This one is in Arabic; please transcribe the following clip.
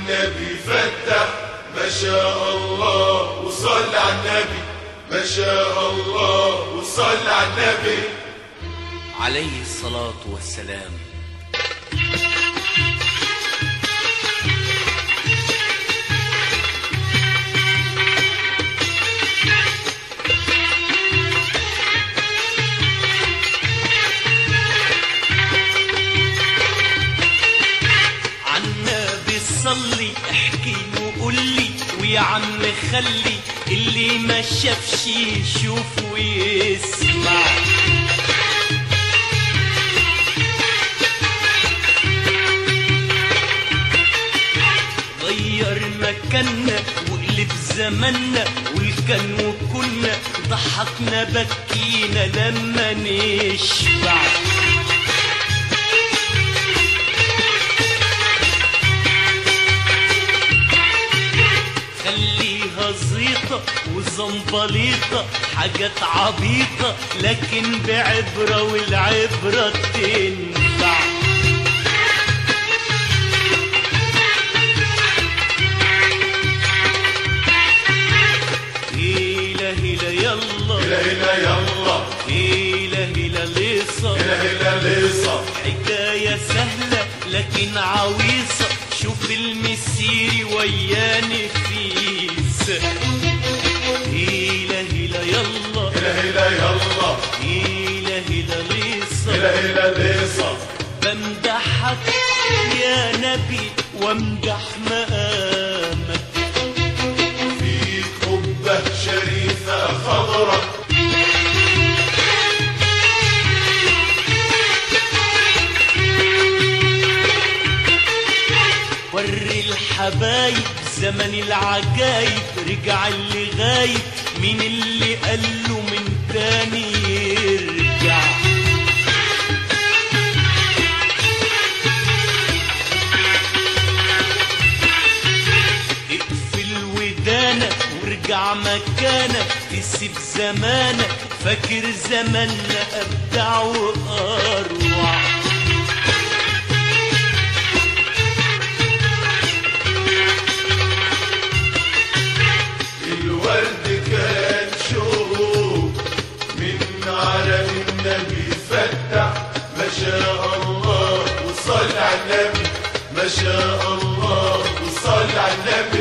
النبي فتح ما شاء الله وصل على النبي ما شاء الله وصل على النبي عليه الصلاة والسلام. صلي احكي وقولي ويا عم خلي اللي ما شافش يشوف ويسمع. غير مكاننا وقلب زماننا والكان وكنا ضحكنا بكينا لما نشبع. خليها زيطة وزنبليطة حاجات عبيطة لكن بعبرة والعبرة تنفع. هيلا هيلا يلا هيلا هيلا يلا هيلا هيلا ليصة هيلا هيلا ليصة حكاية سهلة لكن عويصة شوف المسيري ويا نفيس. هيلا هيلا يلا هيلا هيلا يلا هيلا هيلا ليصة هيلا هيلا ليصة بمدحك يا نبي وامدح مقامك فيك قبة شريفة خضرة وري الحبايب زمن العجايب رجع اللي غايب مين اللي قاله من تاني يرجع. اقفل ودانك وارجع مكانك تسيب زمانك فاكر زماننا ابدع واروع. الورد كان شوق من عالم النبي فتح ما شاء الله وصل على النبي ما شاء الله وصل على النبي